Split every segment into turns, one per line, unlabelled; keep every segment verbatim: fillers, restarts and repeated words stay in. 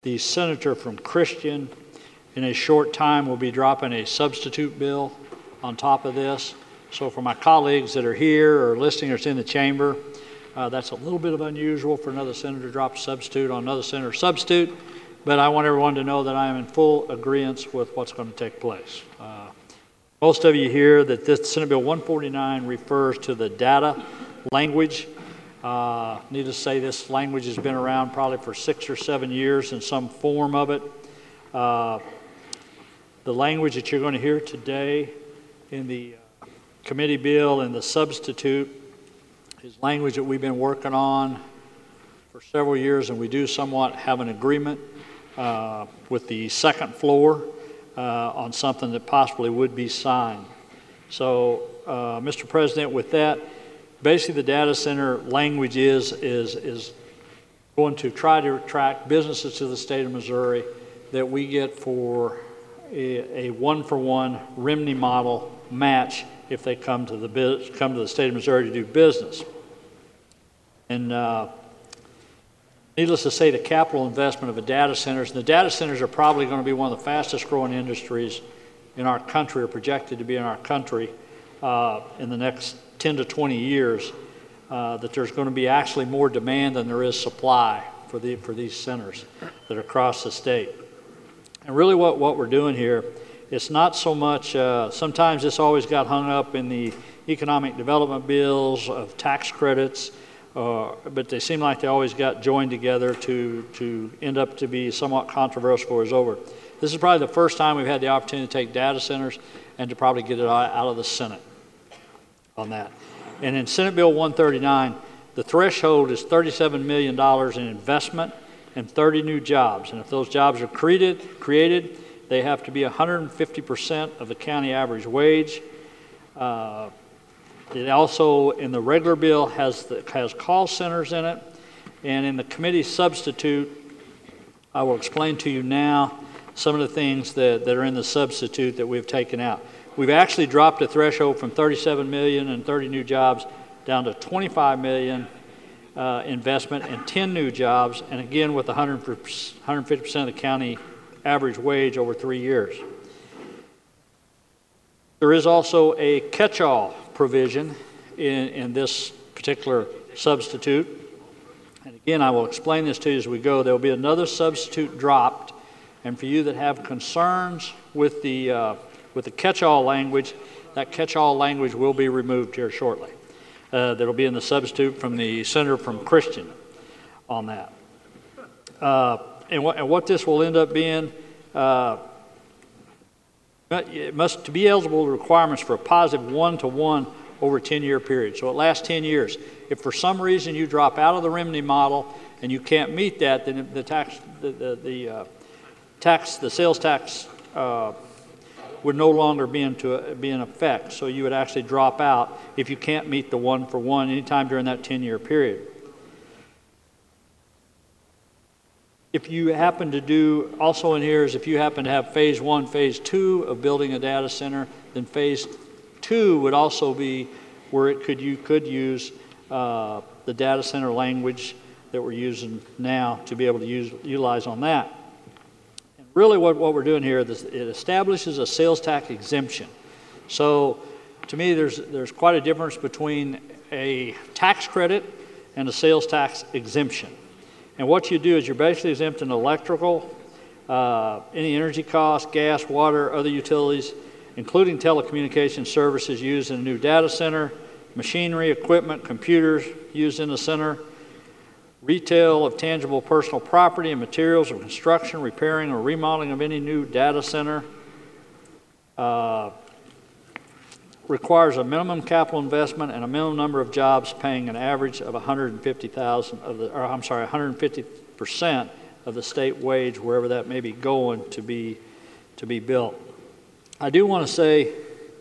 The senator from Christian in a short time will be dropping a substitute bill on top of this. So for my colleagues that are here or listening or in the chamber, uh, that's a little bit of unusual for another senator to drop a substitute on another senator substitute, but I want everyone to know that I am in full agreement with what's going to take place. Uh, most of you hear that this Senate Bill one forty-nine refers to the data language. Uh, needless to say, this language has been around probably for six or seven years in some form of it. Uh, the language that you're going to hear today in the uh, committee bill and the substitute is language that we've been working on for several years, and we do somewhat have an agreement uh, with the second floor uh, on something that possibly would be signed. So, uh, Mister President, with that, basically the data center language is, is, is going to try to attract businesses to the state of Missouri that we get for a, a one-for-one R M N Y model match if they come to the come to the state of Missouri to do business. And uh, needless to say, the capital investment of the data centers, and the data centers are probably going to be one of the fastest growing industries in our country, or projected to be in our country uh, in the next ten to twenty years, uh, that there's going to be actually more demand than there is supply for, the, for these centers that are across the state. And really what, what we're doing here, it's not so much, uh, sometimes this always got hung up in the economic development bills of tax credits, uh, but they seem like they always got joined together to, to end up to be somewhat controversial before it's over. This is probably the first time we've had the opportunity to take data centers and to probably get it out of the Senate on that. And in Senate Bill one thirty-nine, the threshold is thirty-seven million dollars in investment and thirty new jobs. And if those jobs are created, created they have to be one hundred fifty percent of the county average wage. Uh, it also, in the regular bill, has, the, has call centers in it. And in the committee substitute, I will explain to you now some of the things that, that are in the substitute that we've taken out. We've actually dropped the threshold from thirty-seven million and thirty new jobs down to twenty-five million uh, investment and ten new jobs, and again with one hundred fifty percent of the county average wage over three years. There is also a catch-all provision in, in this particular substitute. And again, I will explain this to you as we go. There will be another substitute dropped, and for you that have concerns with the uh, with the catch-all language, that catch-all language will be removed here shortly. Uh, that'll be in the substitute from the senator from Christian on that. Uh, and, what, and what this will end up being, uh, it must to be eligible requirements for a positive one-to-one over a ten-year period. So it lasts ten years. If for some reason you drop out of the R M N Y model and you can't meet that, then the tax, the, the, the uh, tax, the sales tax uh, would no longer be, into, be in effect. So you would actually drop out if you can't meet the one for one anytime during that ten-year period. If you happen to do, also in here is if you happen to have phase one, phase two of building a data center, then phase two would also be where it could you could use uh, the data center language that we're using now to be able to use utilize on that. Really what, what we're doing here is it establishes a sales tax exemption. So to me there's, there's quite a difference between a tax credit and a sales tax exemption. And what you do is you're basically exempting electrical, uh, any energy costs, gas, water, other utilities, including telecommunication services used in a new data center, machinery, equipment, computers used in the center, retail of tangible personal property and materials of construction, repairing, or remodeling of any new data center. Uh, requires a minimum capital investment and a minimum number of jobs paying an average of one hundred fifty thousand of the, or I'm sorry, one hundred fifty percent of the state wage, wherever that may be going to be, to be built. I do want to say,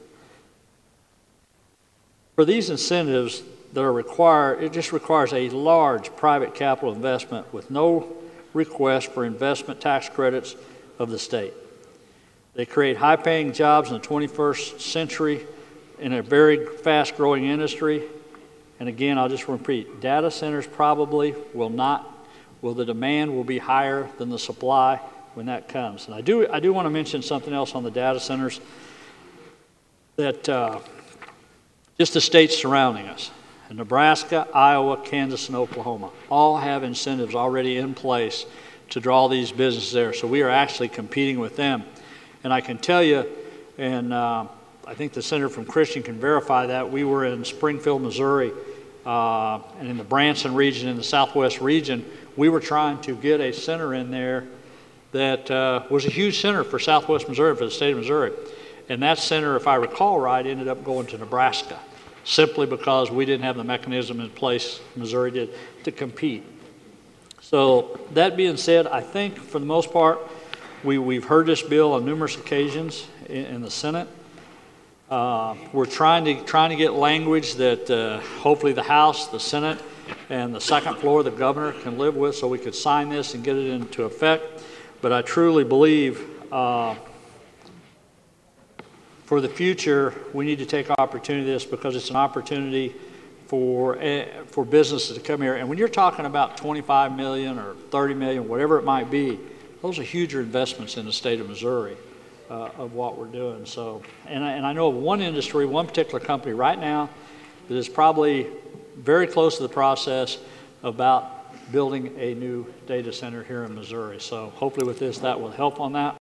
for these incentives that are required, it just requires a large private capital investment with no request for investment tax credits of the state. They create high-paying jobs in the twenty-first century in a very fast-growing industry. And again, I'll just repeat, data centers probably will not Well, the demand will be higher than the supply when that comes. And I do, I do want to mention something else on the data centers, that uh, just the states surrounding us, Nebraska, Iowa, Kansas, and Oklahoma, all have incentives already in place to draw these businesses there. So we are actually competing with them. And I can tell you, and uh, I think the senator from Christian can verify that, we were in Springfield, Missouri, uh, and in the Branson region, in the Southwest region, we were trying to get a center in there that uh, was a huge center for Southwest Missouri, for the state of Missouri. And that center, if I recall right, ended up going to Nebraska, simply because we didn't have the mechanism in place, Missouri did, to compete. So that being said, I think for the most part, we, we've heard this bill on numerous occasions in, in the Senate. Uh, we're trying to, trying to get language that uh, hopefully the House, the Senate, and the second floor, the governor, can live with, so we could sign this and get it into effect. But I truly believe uh, for the future, we need to take opportunity of this, because it's an opportunity for, uh, for businesses to come here. And when you're talking about twenty-five million or thirty million, whatever it might be, those are huge investments in the state of Missouri uh, of what we're doing. So, and I, and I know of one industry, one particular company right now that is probably very close to the process about building a new data center here in Missouri. So hopefully with this, that will help on that.